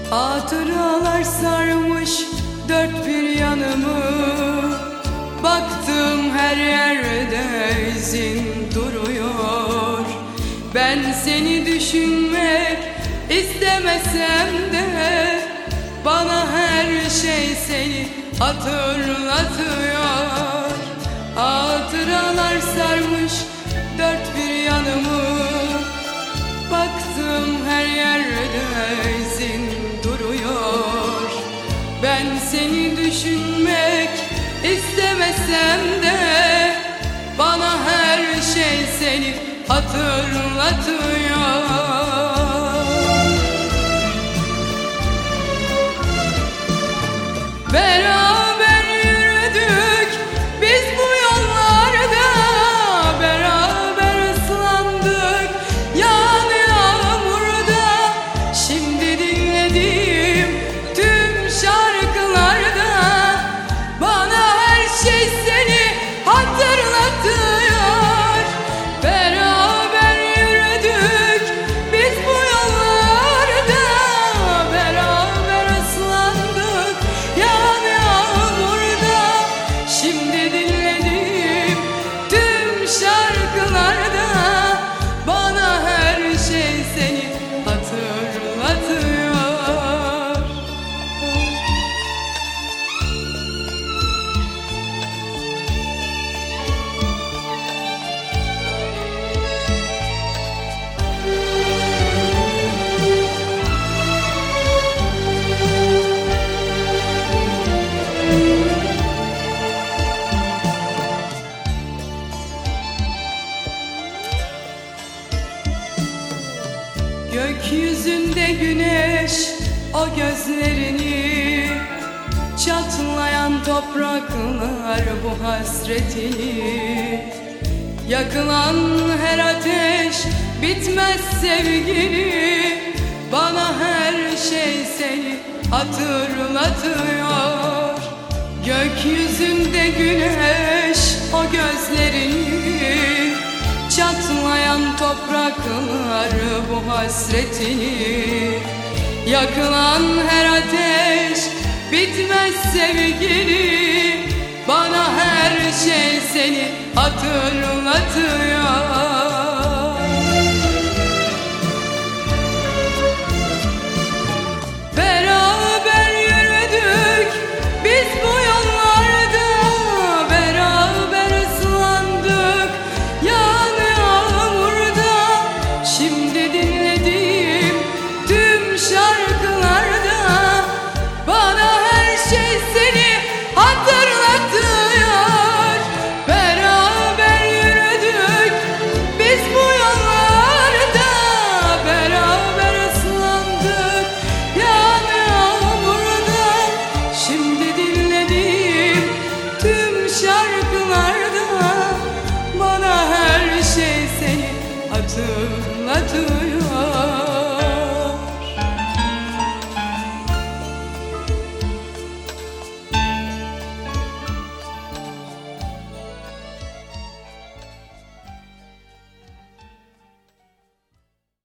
Hatıralar sarmış dört bir yanımı, baktım her yerde izin duruyor. Ben seni düşünmek istemesem de bana her şey seni hatırlatıyor. Hatıralar sarmış dört bir yanımı, baktım her yerde izin duruyor. Ben seni düşünmek istemesem de bana her şey seni hatırlatıyor. Beraber yürüdük biz bu yollarda, beraber ıslandık yağan yağmurda. Şimdi dinlediğim tüm şarkılarda bana her şey seni hatırlatıyor. Beraber yürüdük biz bu yollarda, beraber ıslandık yağan yağmurda. Şimdi dinlediğim tüm şarkılarda bana her şey seni hatırlatıyor. Gökyüzünde güneş o gözlerini, çatlayan topraklar bu hasretini. Yakılan her ateş bitmez sevgili, bana her şey seni hatırlatıyor. Gökyüzünde güneş o gözlerini, çatlayan topraklar bu hasretini. Yakılan her ateş bitmez sevgili, bana her şey seni hatırlatıyor. Beraber yürüdük biz bu yollarda, beraber ıslandık yağan yağmurda. Şimdi dinlediğim tüm şarkılarda bana her şey seni hatırlatıyor. Beraber yürüdük biz bu yollarda, beraber ıslandık yağan yağmurda. Şimdi dinlediğim tüm şarkılarda bana her şey seni hatırlatıyor.